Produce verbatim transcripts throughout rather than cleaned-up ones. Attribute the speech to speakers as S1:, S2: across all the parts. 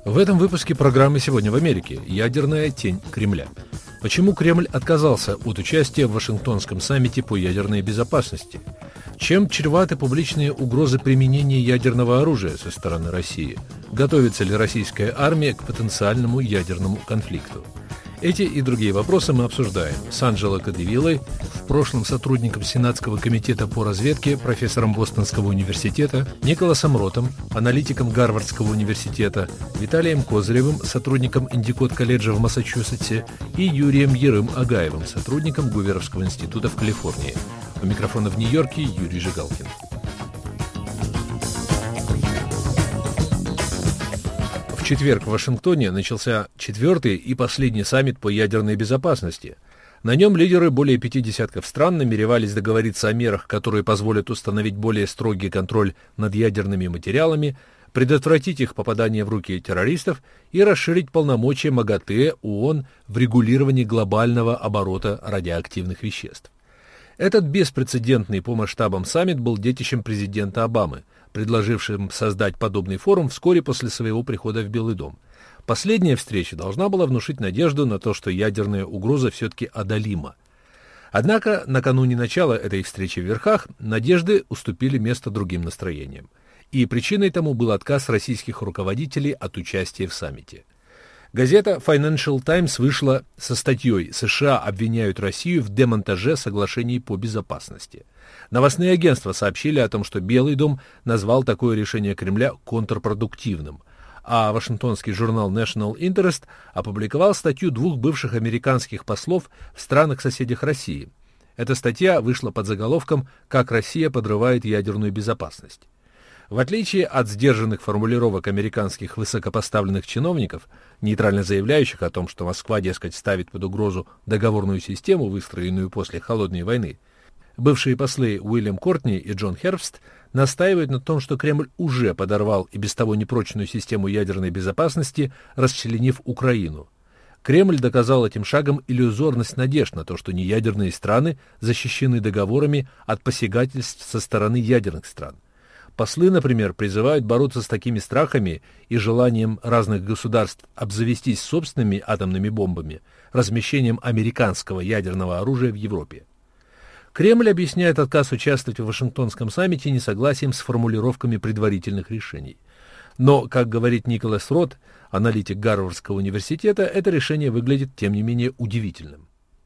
S1: В этом выпуске программы «Сегодня в Америке» ядерная тень Кремля. Почему Кремль отказался от участия в Вашингтонском саммите по ядерной безопасности? Чем чреваты публичные угрозы применения ядерного оружия со стороны России? Готовится ли российская армия к потенциальному ядерному конфликту? Эти и другие вопросы мы обсуждаем с Анджело Кадевиллой, в прошлом сотрудником Сенатского комитета по разведке, профессором Бостонского университета, Николасом Ротом, аналитиком Гарвардского университета, Виталием Козыревым, сотрудником Индикот колледжа в Массачусетсе, и Юрием Ерым-Агаевым, сотрудником Гуверовского института в Калифорнии. У микрофона в Нью-Йорке Юрий Жигалкин. В четверг в Вашингтоне начался четвертый и последний саммит по ядерной безопасности. На нем лидеры более пяти десятков стран намеревались договориться о мерах, которые позволят установить более строгий контроль над ядерными материалами, предотвратить их попадание в руки террористов и расширить полномочия МАГАТЭ ООН в регулировании глобального оборота радиоактивных веществ. Этот беспрецедентный по масштабам саммит был детищем президента Обамы, предложившим создать подобный форум вскоре после своего прихода в Белый дом. Последняя встреча должна была внушить надежду на то, что ядерная угроза все-таки одолима. Однако накануне начала этой встречи в верхах надежды уступили место другим настроениям. И причиной тому был отказ российских руководителей от участия в саммите. Газета Financial Times вышла со статьей «США обвиняют Россию в демонтаже соглашений по безопасности». Новостные агентства сообщили о том, что Белый дом назвал такое решение Кремля контрпродуктивным, а Вашингтонский журнал National Interest опубликовал статью двух бывших американских послов в странах-соседях России. Эта статья вышла под заголовком «Как Россия подрывает ядерную безопасность». В отличие от сдержанных формулировок американских высокопоставленных чиновников, нейтрально заявляющих о том, что Москва, дескать, ставит под угрозу договорную систему, выстроенную после Холодной войны, бывшие послы Уильям Кортни и Джон Хербст настаивают на том, что Кремль уже подорвал и без того непрочную систему ядерной безопасности, расчленив Украину. Кремль доказал этим шагом иллюзорность надежд на то, что неядерные страны защищены договорами от посягательств со стороны ядерных стран. Послы, например, призывают бороться с такими страхами и желанием разных государств обзавестись собственными атомными бомбами, размещением американского ядерного оружия в Европе. Кремль объясняет отказ участвовать в Вашингтонском саммите несогласием с формулировками предварительных решений. Но, как говорит Николас Рот, аналитик Гарвардского университета, это решение выглядит, тем не менее, удивительным.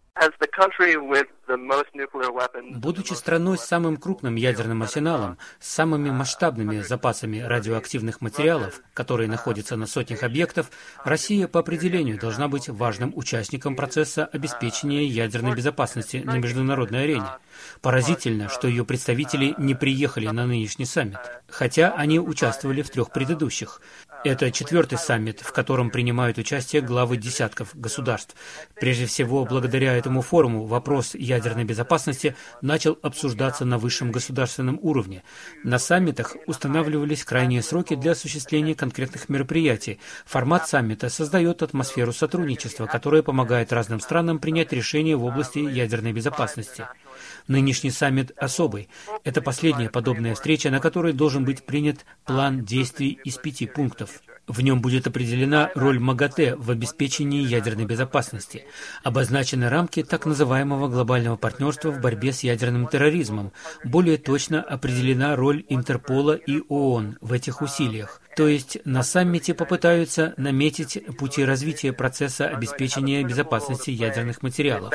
S2: Будучи страной с самым крупным ядерным арсеналом, с самыми масштабными запасами радиоактивных материалов, которые находятся на сотнях объектов, Россия по определению должна быть важным участником процесса обеспечения ядерной безопасности на международной арене. Поразительно, что ее представители не приехали на нынешний саммит, хотя они участвовали в трех предыдущих. Это четвертый саммит, в котором принимают участие главы десятков государств. Прежде всего, благодаря этому форуму вопрос ядерной безопасности начал обсуждаться на высшем государственном уровне. На саммитах устанавливались крайние сроки для осуществления конкретных мероприятий. Формат саммита создает атмосферу сотрудничества, которая помогает разным странам принять решения в области ядерной безопасности. Нынешний саммит особый. Это последняя подобная встреча, на которой должен быть принят план действий из пяти пунктов. В нем будет определена роль МАГАТЭ в обеспечении ядерной безопасности. Обозначены рамки так называемого глобального партнерства в борьбе с ядерным терроризмом. Более точно определена роль Интерпола и ООН в этих усилиях. То есть на саммите попытаются наметить пути развития процесса обеспечения безопасности ядерных материалов.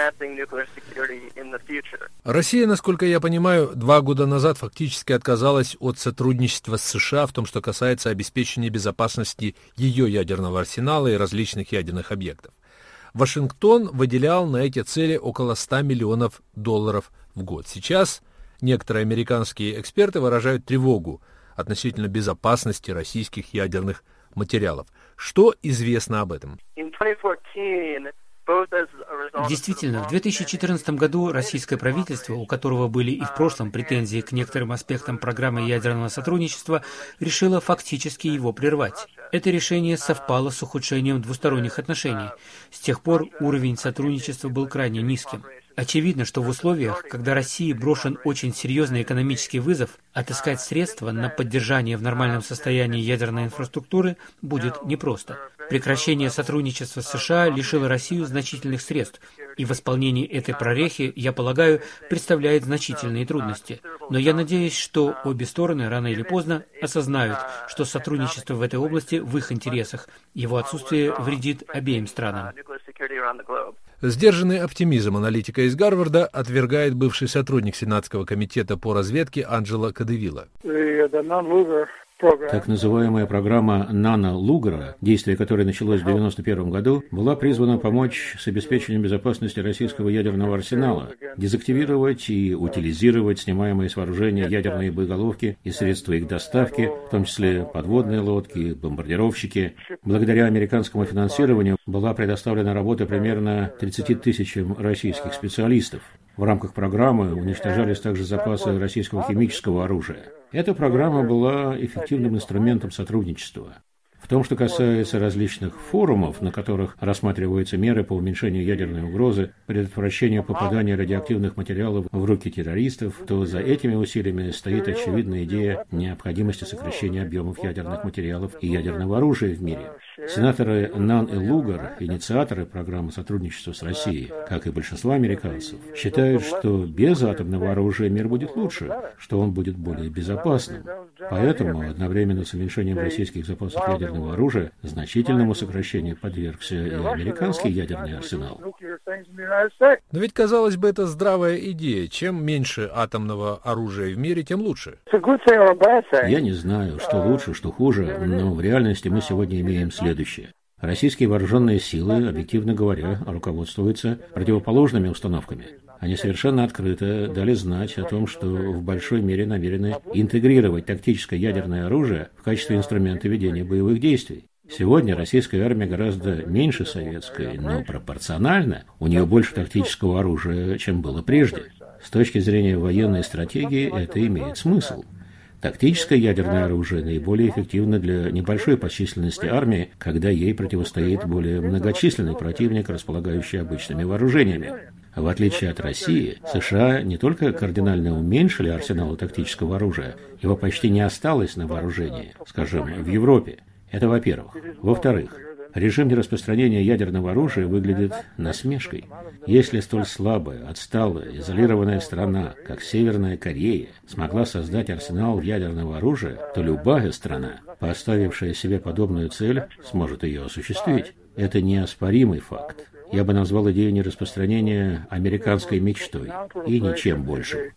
S1: Россия, насколько я понимаю, два года назад фактически отказалась от сотрудничества с США в том, что касается обеспечения безопасности ее ядерного арсенала и различных ядерных объектов. Вашингтон выделял на эти цели около ста миллионов долларов в год. Сейчас некоторые американские эксперты выражают тревогу относительно безопасности российских ядерных материалов. Что известно об этом?
S2: Действительно, в две тысячи четырнадцатом году российское правительство, у которого были и в прошлом претензии к некоторым аспектам программы ядерного сотрудничества, решило фактически его прервать. Это решение совпало с ухудшением двусторонних отношений. С тех пор уровень сотрудничества был крайне низким. Очевидно, что в условиях, когда России брошен очень серьезный экономический вызов, отыскать средства на поддержание в нормальном состоянии ядерной инфраструктуры будет непросто. Прекращение сотрудничества с США лишило Россию значительных средств, и восполнение этой прорехи, я полагаю, представляет значительные трудности. Но я надеюсь, что обе стороны рано или поздно осознают, что сотрудничество в этой области в их интересах. Его отсутствие вредит обеим странам.
S1: Сдержанный оптимизм аналитика из Гарварда отвергает бывший сотрудник Сенатского комитета по разведке Анджело Кадевилла.
S3: Так называемая программа Нана Лугара, действие которой началось в девяносто первом году, была призвана помочь с обеспечением безопасности российского ядерного арсенала, дезактивировать и утилизировать снимаемые с вооружения ядерные боеголовки и средства их доставки, в том числе подводные лодки, бомбардировщики. Благодаря американскому финансированию была предоставлена работа примерно тридцати тысячам российских специалистов. В рамках программы уничтожались также запасы российского химического оружия. Эта программа была эффективным инструментом сотрудничества. В том, что касается различных форумов, на которых рассматриваются меры по уменьшению ядерной угрозы, предотвращению попадания радиоактивных материалов в руки террористов, то за этими усилиями стоит очевидная идея необходимости сокращения объемов ядерных материалов и ядерного оружия в мире. Сенаторы Нан и Лугар, инициаторы программы сотрудничества с Россией, как и большинство американцев, считают, что без атомного оружия мир будет лучше, что он будет более безопасным. Поэтому одновременно с уменьшением российских запасов ядерного оружия значительному сокращению подвергся и американский ядерный арсенал.
S1: Но ведь, казалось бы, это здравая идея. Чем меньше атомного оружия в мире, тем лучше.
S3: Я не знаю, что лучше, что хуже, но в реальности мы сегодня имеем следующее. Российские вооруженные силы, объективно говоря, руководствуются противоположными установками. Они совершенно открыто дали знать о том, что в большой мере намерены интегрировать тактическое ядерное оружие в качестве инструмента ведения боевых действий. Сегодня российская армия гораздо меньше советской, но пропорционально у нее больше тактического оружия, чем было прежде. С точки зрения военной стратегии это имеет смысл. Тактическое ядерное оружие наиболее эффективно для небольшой по численности армии, когда ей противостоит более многочисленный противник, располагающий обычными вооружениями. В отличие от России, США не только кардинально уменьшили арсенал тактического оружия, его почти не осталось на вооружении, скажем, в Европе. Это во-первых. Во-вторых, режим нераспространения ядерного оружия выглядит насмешкой. Если столь слабая, отсталая, изолированная страна, как Северная Корея, смогла создать арсенал ядерного оружия, то любая страна, поставившая себе подобную цель, сможет ее осуществить. Это неоспоримый факт. Я бы назвал идею нераспространения американской мечтой и ничем больше.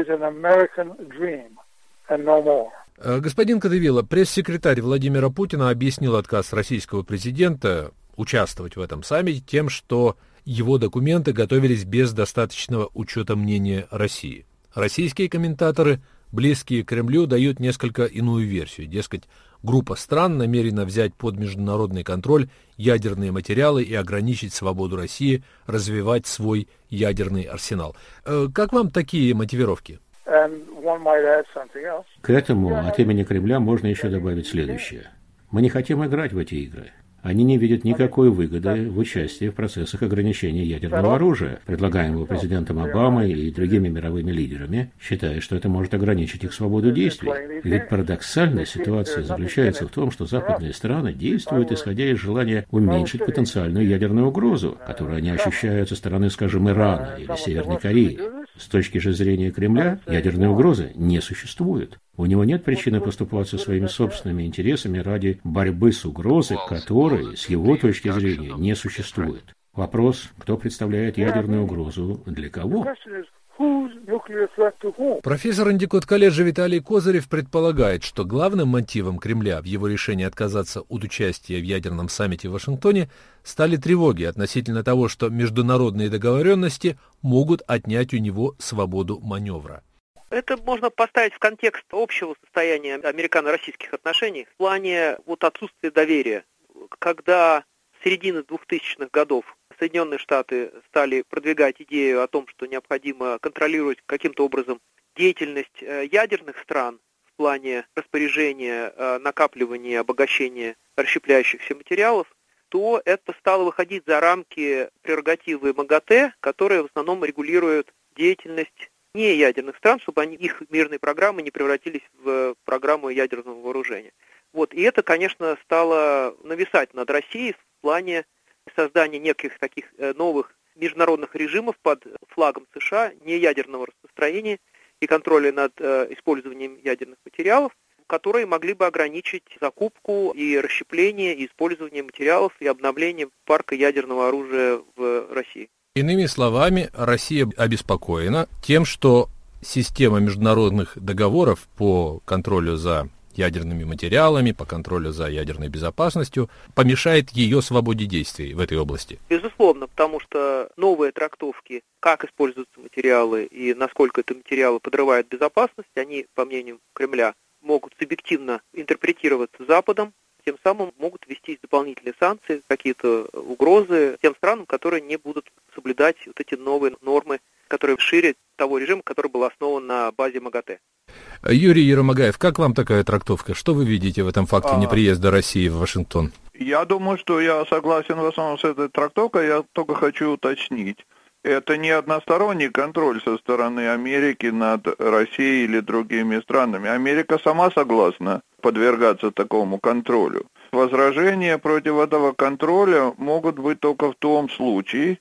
S1: Господин Кадевилла, пресс-секретарь Владимира Путина объяснил отказ российского президента участвовать в этом саммите тем, что его документы готовились без достаточного учета мнения России. Российские комментаторы, близкие к Кремлю, дают несколько иную версию. Дескать, группа стран намерена взять под международный контроль ядерные материалы и ограничить свободу России развивать свой ядерный арсенал. Как вам такие мотивировки?
S3: К этому от имени Кремля можно еще добавить следующее. Мы не хотим играть в эти игры. Они не видят никакой выгоды в участии в процессах ограничения ядерного оружия, предлагаемого президентом Обамой и другими мировыми лидерами, считая, что это может ограничить их свободу действий. Ведь парадоксальная ситуация заключается в том, что западные страны действуют, исходя из желания уменьшить потенциальную ядерную угрозу, которую они ощущают со стороны, скажем, Ирана или Северной Кореи. С точки же зрения Кремля, ядерной угрозы не существует. У него нет причины поступаться своими собственными интересами ради борьбы с угрозой, которой, с его точки зрения, не существует. Вопрос, кто представляет ядерную угрозу для кого?
S1: Профессор Индикот колледжа Виталий Козырев предполагает, что главным мотивом Кремля в его решении отказаться от участия в ядерном саммите в Вашингтоне стали тревоги относительно того, что международные договоренности могут отнять у него свободу маневра.
S4: Это можно поставить в контекст общего состояния американо-российских отношений в плане вот отсутствия доверия. Когда с середины двухтысячных годов Соединенные Штаты стали продвигать идею о том, что необходимо контролировать каким-то образом деятельность ядерных стран в плане распоряжения, накапливания, обогащения расщепляющихся материалов, то это стало выходить за рамки прерогативы МАГАТЭ, которые в основном регулируют деятельность неядерных стран, чтобы они, их мирные программы не превратились в программу ядерного вооружения. Вот. И это, конечно, стало нависать над Россией в плане создания неких таких новых международных режимов под флагом США, неядерного распространения и контроля над использованием ядерных материалов, которые могли бы ограничить закупку и расщепление, и использование материалов и обновление парка ядерного оружия в России.
S1: Иными словами, Россия обеспокоена тем, что система международных договоров по контролю за ядерными материалами, по контролю за ядерной безопасностью помешает ее свободе действий в этой области.
S4: Безусловно, потому что новые трактовки, как используются материалы и насколько эти материалы подрывают безопасность, они, по мнению Кремля, могут субъективно интерпретироваться Западом, тем самым могут ввестись дополнительные санкции, какие-то угрозы тем странам, которые не будут соблюдать вот эти новые нормы, которые шире того режима, который был основан на базе МАГАТЭ.
S1: Юрий Еромагаев, как вам такая трактовка? Что вы видите в этом факте неприезда России в Вашингтон?
S5: Я думаю, что я согласен в основном с этой трактовкой, я только хочу уточнить. Это не односторонний контроль со стороны Америки над Россией или другими странами. Америка сама согласна подвергаться такому контролю. Возражения против этого контроля могут быть только в том случае,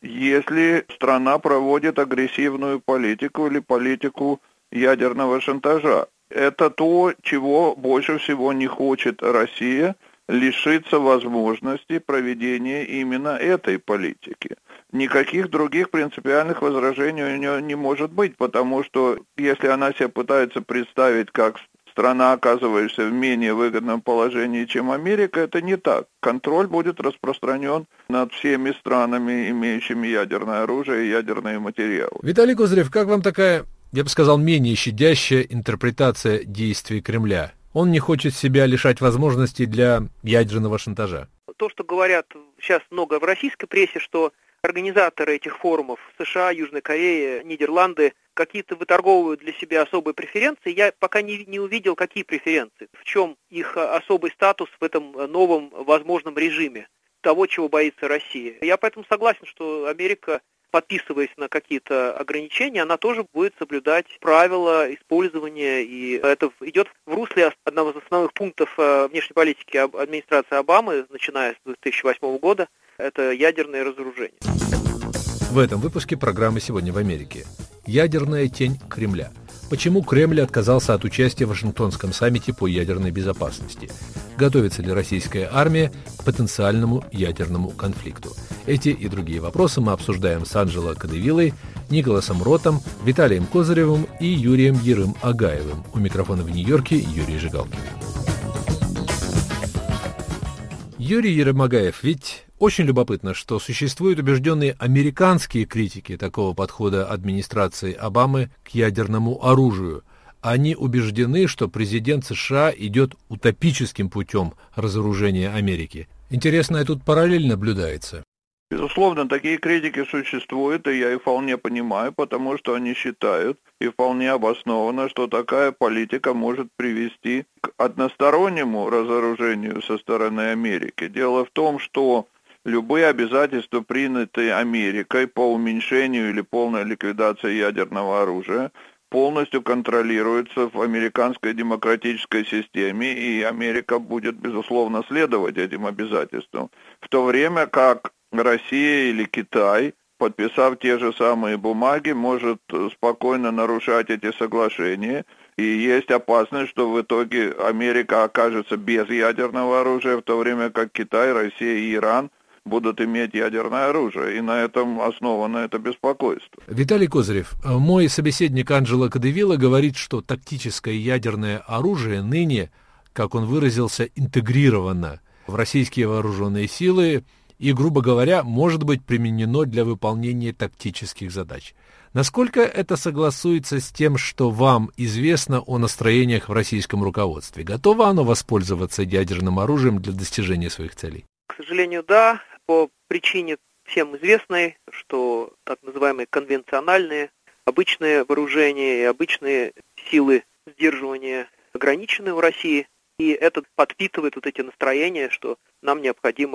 S5: если страна проводит агрессивную политику или политику ядерного шантажа. Это то, чего больше всего не хочет Россия, лишиться возможности проведения именно этой политики. Никаких других принципиальных возражений у нее не может быть, потому что если она себя пытается представить как страна, оказывающаяся в менее выгодном положении, чем Америка, это не так. Контроль будет распространен над всеми странами, имеющими ядерное оружие и ядерные материалы.
S1: Виталий Козырев, как вам такая, я бы сказал, менее щадящая интерпретация действий Кремля? Он не хочет себя лишать возможностей для ядерного шантажа.
S4: То, что говорят сейчас много в российской прессе, что организаторы этих форумов США, Южная Корея, Нидерланды какие-то выторговывают для себя особые преференции. Я пока не, не увидел, какие преференции, в чем их особый статус в этом новом возможном режиме, того, чего боится Россия. Я поэтому согласен, что Америка, подписываясь на какие-то ограничения, она тоже будет соблюдать правила использования, и это идет в русле одного из основных пунктов внешней политики администрации Обамы, начиная с две тысячи восьмого года, это ядерное разоружение.
S1: В этом выпуске программы «Сегодня в Америке». Ядерная тень Кремля. Почему Кремль отказался от участия в Вашингтонском саммите по ядерной безопасности? Готовится ли российская армия к потенциальному ядерному конфликту? Эти и другие вопросы мы обсуждаем с Анджело Кадевиллой, Николасом Ротом, Виталием Козыревым и Юрием Ерым-Агаевым. У микрофона в Нью-Йорке Юрий Жигалкин. Юрий Ерым-Агаев, ведь очень любопытно, что существуют убежденные американские критики такого подхода администрации Обамы к ядерному оружию. Они убеждены, что президент США идет утопическим путем разоружения Америки. Интересная тут параллель наблюдается.
S5: Безусловно, такие критики существуют, и я их вполне понимаю, потому что они считают, и вполне обоснованно, что такая политика может привести к одностороннему разоружению со стороны Америки. Дело в том, что любые обязательства, принятые Америкой по уменьшению или полной ликвидации ядерного оружия, полностью контролируются в американской демократической системе, и Америка будет, безусловно, следовать этим обязательствам. В то время как Россия или Китай, подписав те же самые бумаги, может спокойно нарушать эти соглашения, и есть опасность, что в итоге Америка окажется без ядерного оружия, в то время как Китай, Россия и Иран будут иметь ядерное оружие, и на этом основано это беспокойство.
S1: Виталий Козырев, мой собеседник Анджело Кадевилла говорит, что тактическое ядерное оружие ныне, как он выразился, интегрировано в российские вооруженные силы и, грубо говоря, может быть применено для выполнения тактических задач. Насколько это согласуется с тем, что вам известно о настроениях в российском руководстве? Готово оно воспользоваться ядерным оружием для достижения своих целей?
S4: К сожалению, да, по причине всем известной, что так называемые конвенциональные, обычные вооружения и обычные силы сдерживания ограничены в России, и это подпитывает вот эти настроения, что нам необходимо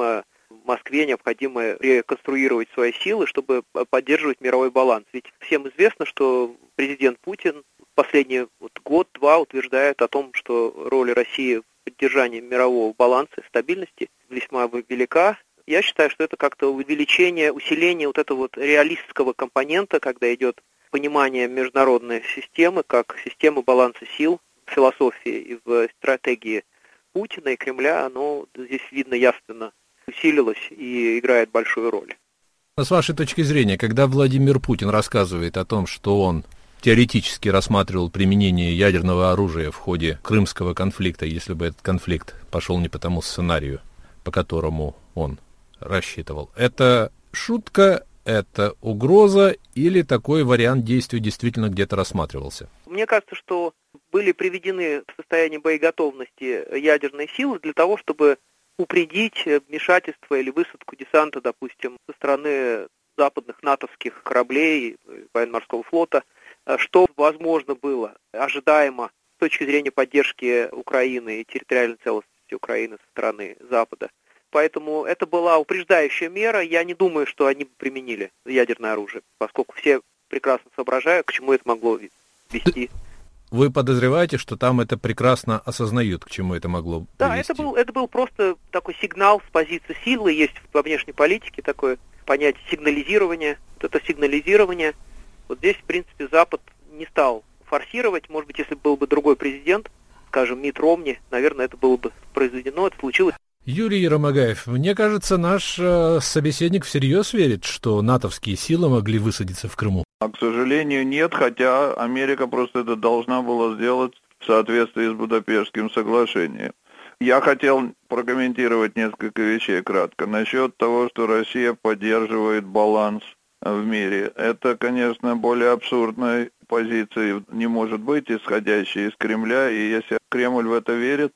S4: Москве необходимо реконструировать свои силы, чтобы поддерживать мировой баланс. Ведь всем известно, что президент Путин последний вот год-два утверждает о том, что роль России в поддержании мирового баланса и стабильности весьма велика. Я считаю, что это как-то увеличение, усиление вот этого вот реалистского компонента, когда идет понимание международной системы, как системы баланса сил в философии и в стратегии Путина и Кремля, оно здесь видно явственно усилилось и играет большую роль.
S1: С вашей точки зрения, когда Владимир Путин рассказывает о том, что он теоретически рассматривал применение ядерного оружия в ходе Крымского конфликта, если бы этот конфликт пошел не по тому сценарию, по которому он рассчитывал, это шутка, это угроза или такой вариант действий действительно где-то рассматривался?
S4: Мне кажется, что были приведены в состояние боеготовности ядерные силы для того, чтобы упредить вмешательство или высадку десанта, допустим, со стороны западных натовских кораблей, военно-морского флота, что возможно было, ожидаемо с точки зрения поддержки Украины и территориальной целостности Украины со стороны Запада. Поэтому это была упреждающая мера. Я не думаю, что они применили ядерное оружие, поскольку все прекрасно соображают, к чему это могло вести.
S1: Вы подозреваете, что там это прекрасно осознают, к чему это могло привести?
S4: Да, это был, это был просто такой сигнал с позиции силы. Есть во внешней политике такое понятие сигнализирования. Вот это сигнализирование. Вот здесь, в принципе, Запад не стал форсировать. Может быть, если был бы другой президент, скажем, Митт Ромни, наверное, это было бы произведено, это случилось.
S1: Юрий Еромагаев, мне кажется, наш э, собеседник всерьез верит, что натовские силы могли высадиться в Крыму.
S5: А, к сожалению, нет, хотя Америка просто это должна была сделать в соответствии с Будапештским соглашением. Я хотел прокомментировать несколько вещей кратко. Насчет того, что Россия поддерживает баланс в мире. Это, конечно, более абсурдной позиции не может быть, исходящей из Кремля, и если Кремль в это верит,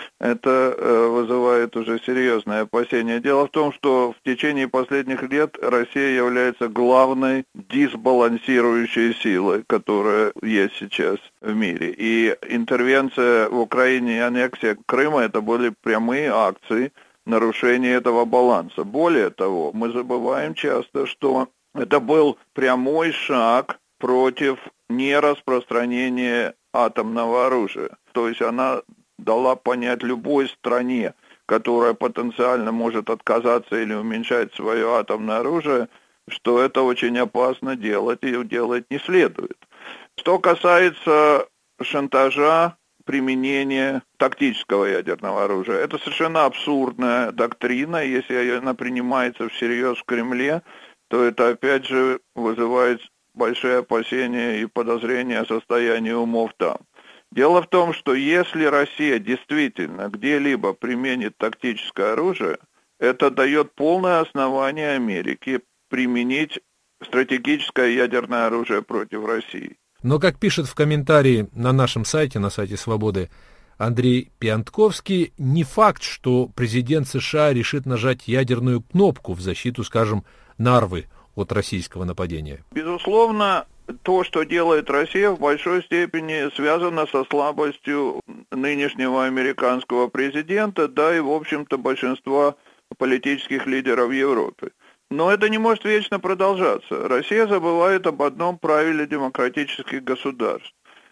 S5: это э, вызывает уже серьезное опасение. Дело в том, что в течение последних лет Россия является главной дисбалансирующей силой, которая есть сейчас в мире. И интервенция в Украине и аннексия Крыма – это были прямые акции нарушения этого баланса. Более того, мы забываем часто, что это был прямой шаг против нераспространения атомного оружия. То есть она дала понять любой стране, которая потенциально может отказаться или уменьшать свое атомное оружие, что это очень опасно делать и делать не следует. Что касается шантажа, применения тактического ядерного оружия, это совершенно абсурдная доктрина. Если она принимается всерьез в Кремле, то это опять же вызывает большие опасения и подозрения о состоянии умов там. Дело в том, что если Россия действительно где-либо применит тактическое оружие, это дает полное основание Америке применить стратегическое ядерное оружие против России.
S1: Но, как пишет в комментарии на нашем сайте, на сайте «Свободы», Андрей Пиантковский, не факт, что президент США решит нажать ядерную кнопку в защиту, скажем, Нарвы от российского нападения.
S5: Безусловно, то, что делает Россия, в большой степени связано со слабостью нынешнего американского президента, да и, в общем-то, большинства политических лидеров Европы. Но это не может вечно продолжаться. Россия забывает об одном правиле демократических государств.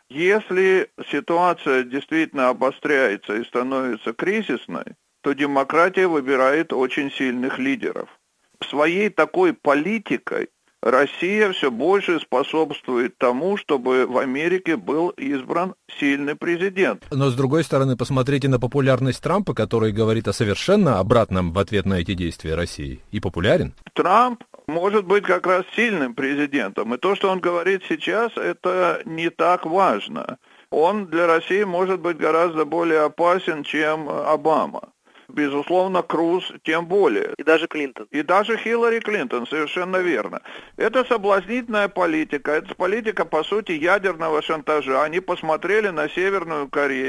S5: Если ситуация действительно обостряется и становится кризисной, то демократия выбирает очень сильных лидеров. Своей такой политикой Россия все больше способствует тому, чтобы в Америке был избран сильный президент.
S1: Но, с другой стороны, посмотрите на популярность Трампа, который говорит о совершенно обратном в ответ на эти действия России. И популярен.
S5: Трамп может быть как раз сильным президентом. И то, что он говорит сейчас, это не так важно. Он для России может быть гораздо более опасен, чем Обама. Безусловно, Круз тем более.
S4: И даже Клинтон.
S5: И даже Хиллари Клинтон, совершенно верно. Это соблазнительная политика, это политика, по сути, ядерного шантажа. Они посмотрели на Северную Корею,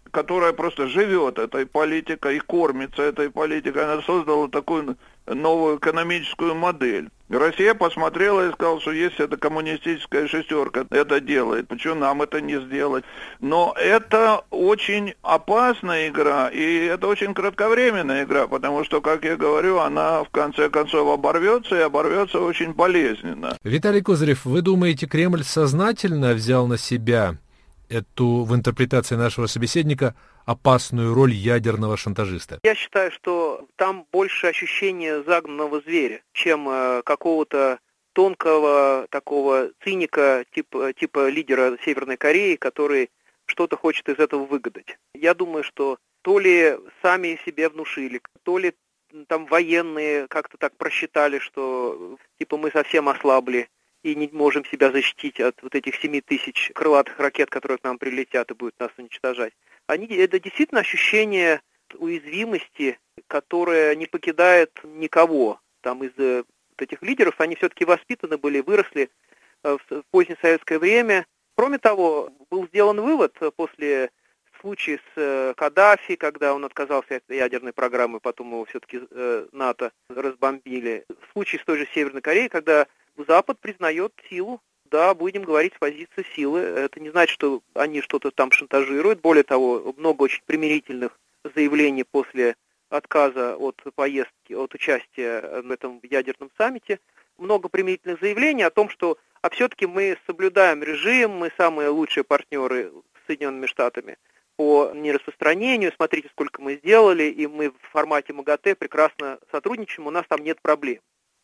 S5: которая просто живет этой политикой и кормится этой политикой, она создала такую новую экономическую модель. Россия посмотрела и сказала, что если эта коммунистическая шестерка это делает, почему нам это не сделать? Но это очень опасная игра, и это очень кратковременная игра, потому что, как я говорю, она в конце концов оборвется, и оборвется очень болезненно.
S1: Виталий Козырев, вы думаете, Кремль сознательно взял на себя эту, в интерпретации нашего собеседника, опасную роль ядерного шантажиста?
S4: Я считаю, что там больше ощущение загнанного зверя, чем э, какого-то тонкого такого циника типа, типа лидера Северной Кореи, который что-то хочет из этого выгадать. Я думаю, что то ли сами себе внушили, то ли там военные как-то так просчитали, что типа мы совсем ослабли и не можем себя защитить от вот этих семи тысяч крылатых ракет, которые к нам прилетят и будут нас уничтожать. Они, это действительно ощущение уязвимости, которое не покидает никого. Там из вот этих лидеров, они все-таки воспитаны были, выросли в позднее советское время. Кроме того, был сделан вывод после случая с Каддафи, когда он отказался от ядерной программы, потом его все-таки НАТО разбомбили. В случае с той же Северной Кореей, когда Запад признает силу, да, будем говорить с позиции силы. Это не значит, что они что-то там шантажируют. Более того, много очень примирительных заявлений после отказа от поездки, от участия в этом ядерном саммите. Много примирительных заявлений о том, что а все-таки мы соблюдаем режим, мы самые лучшие партнеры с Соединенными Штатами по нераспространению, смотрите, сколько мы сделали, и мы в формате МАГАТЭ прекрасно сотрудничаем, у нас там нет проблем.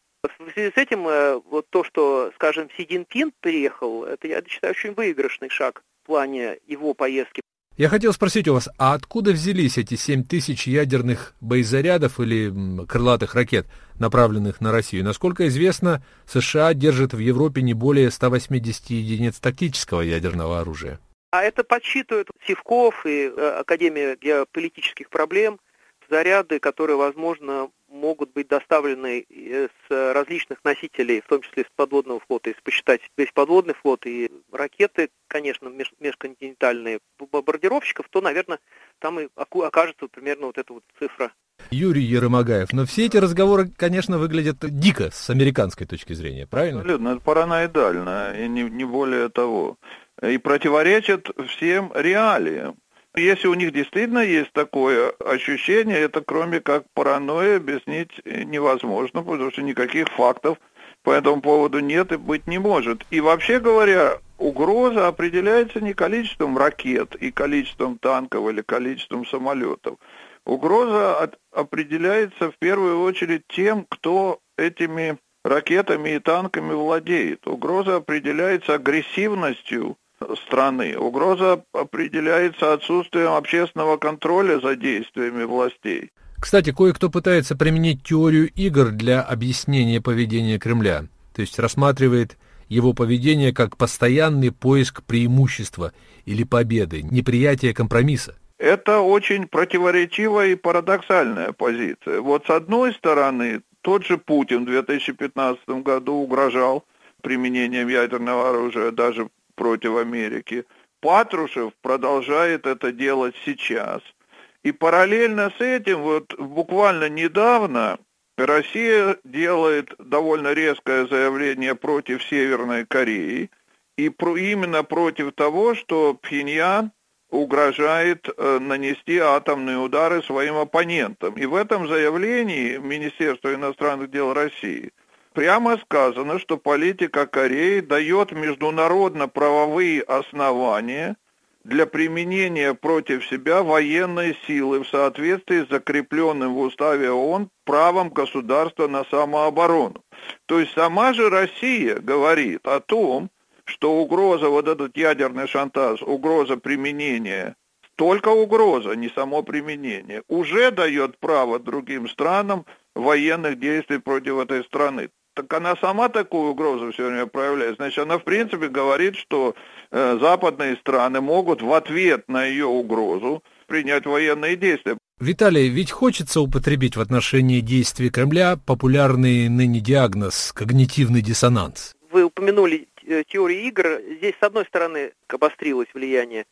S4: В связи с этим, вот то, что, скажем, Си Цзиньпин приехал, это, я считаю, очень выигрышный шаг в плане его поездки.
S1: Я хотел спросить у вас, а откуда взялись эти семь тысяч ядерных боезарядов или крылатых ракет, направленных на Россию? Насколько известно, США держат в Европе не более ста восьмидесяти единиц тактического ядерного оружия.
S4: А это подсчитывают Сивков и Академия геополитических проблем, заряды, которые, возможно, могут быть доставлены с различных носителей, в том числе с подводного флота. Если посчитать весь подводный флот и ракеты, конечно, меж, межконтинентальные бомбардировщиков, то, наверное, там и окажется примерно вот эта вот цифра.
S1: Юрий Ермогаев, но все эти разговоры, конечно, выглядят дико с американской точки зрения, правильно?
S5: Абсолютно, это параноидально, и не, не более того. И противоречит всем реалиям. Если у них действительно есть такое ощущение, это кроме как паранойи объяснить невозможно, потому что никаких фактов по этому поводу нет и быть не может. И вообще говоря, угроза определяется не количеством ракет и количеством танков или количеством самолетов. Угроза от, определяется в первую очередь тем, кто этими ракетами и танками владеет. Угроза определяется агрессивностью страны. Угроза определяется отсутствием общественного контроля за действиями властей.
S1: Кстати, кое-кто пытается применить теорию игр для объяснения поведения Кремля, то есть рассматривает его поведение как постоянный поиск преимущества или победы, неприятие компромисса.
S5: Это очень противоречивая и парадоксальная позиция. Вот с одной стороны, тот же Путин в две тысячи пятнадцатом году угрожал применением ядерного оружия даже против Америки. Патрушев продолжает это делать сейчас. И параллельно с этим, вот буквально недавно, Россия делает довольно резкое заявление против Северной Кореи, и про, именно против того, что Пхеньян угрожает э, нанести атомные удары своим оппонентам. И в этом заявлении Министерства иностранных дел России прямо сказано, что политика Кореи дает международно-правовые основания для применения против себя военной силы в соответствии с закрепленным в уставе ООН правом государства на самооборону. То есть сама же Россия говорит о том, что угроза, вот этот ядерный шантаж, угроза применения, только угроза, не само применение, уже дает право другим странам военных действий против этой страны. Так она сама такую угрозу все время проявляет. Значит, она, в принципе, говорит, что э, западные страны могут в ответ на ее угрозу принять военные действия.
S1: Виталий, ведь хочется употребить в отношении действий Кремля популярный ныне диагноз «когнитивный диссонанс».
S4: Вы упомянули теорию игр. Здесь, с одной стороны, обострилось влияние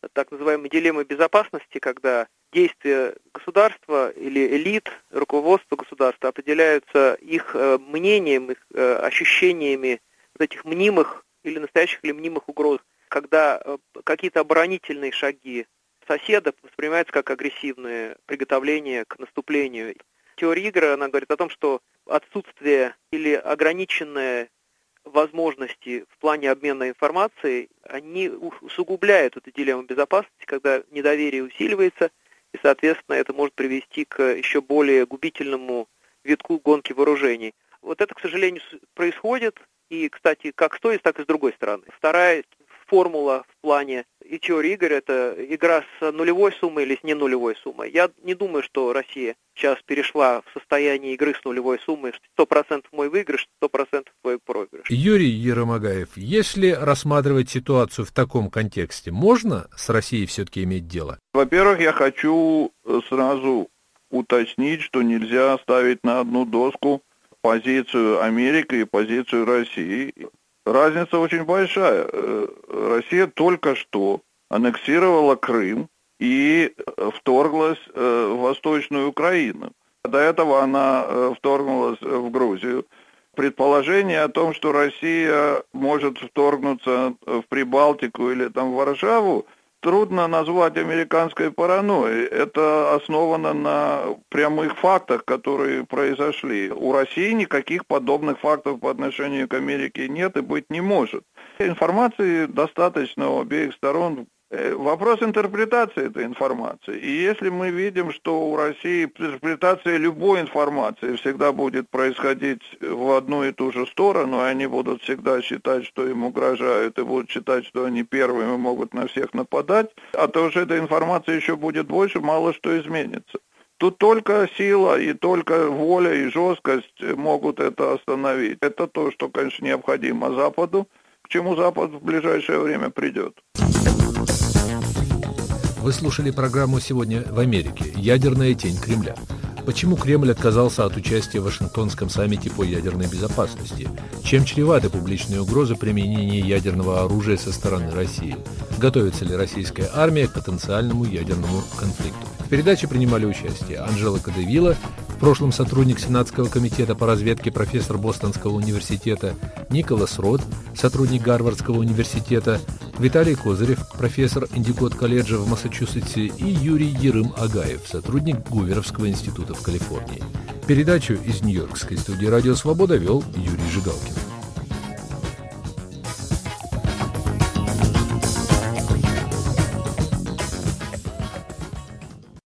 S4: так называемой дилеммы безопасности, когда действия государства или элит, руководства государства определяются их мнением, их ощущениями вот этих мнимых или настоящих или мнимых угроз, когда какие-то оборонительные шаги соседа воспринимаются как агрессивные приготовления к наступлению. Теория игр, она говорит о том, что отсутствие или ограниченные возможности в плане обмена информацией, они усугубляют эту дилемму безопасности, когда недоверие усиливается, и, соответственно, это может привести к еще более губительному витку гонки вооружений. Вот это, к сожалению, происходит, и, кстати, как с той, так и с другой стороны. Вторая формула в плане и теории игр – это игра с нулевой суммой или с не нулевой суммой. Я не думаю, что Россия сейчас перешла в состояние игры с нулевой суммой. сто процентов мой выигрыш, сто процентов твой проигрыш.
S1: Юрий Ермагаев, если рассматривать ситуацию в таком контексте, можно с Россией все-таки иметь дело?
S5: Во-первых, я хочу сразу уточнить, что нельзя ставить на одну доску позицию Америки и позицию России. Разница очень большая. Россия только что аннексировала Крым и вторглась в Восточную Украину. До этого она вторгнулась в Грузию. Предположение о том, что Россия может вторгнуться в Прибалтику или там в Варшаву, трудно назвать американской паранойей. Это основано на прямых фактах, которые произошли. У России никаких подобных фактов по отношению к Америке нет и быть не может. Информации достаточно у обеих сторон. Вопрос интерпретации этой информации. И если мы видим, что у России интерпретация любой информации всегда будет происходить в одну и ту же сторону, и они будут всегда считать, что им угрожают, и будут считать, что они первыми могут на всех нападать, а то уже эта информация еще будет больше, мало что изменится. Тут только сила и только воля и жесткость могут это остановить. Это то, что, конечно, необходимо Западу, к чему Запад в ближайшее время придет.
S1: Вы слушали программу «Сегодня в Америке. Ядерная тень Кремля». Почему Кремль отказался от участия в Вашингтонском саммите по ядерной безопасности? Чем чреваты публичные угрозы применения ядерного оружия со стороны России? Готовится ли российская армия к потенциальному ядерному конфликту? В передаче принимали участие Анжела Кадевила, в прошлом сотрудник Сенатского комитета по разведке, профессор Бостонского университета, Николас Рот, сотрудник Гарвардского университета, Виталий Козырев, профессор Индикот-колледжа в Массачусетсе, и Юрий Ерым-Агаев, сотрудник Гуверовского института в Калифорнии. Передачу из Нью-Йоркской студии «Радио Свобода» вел Юрий Жигалкин.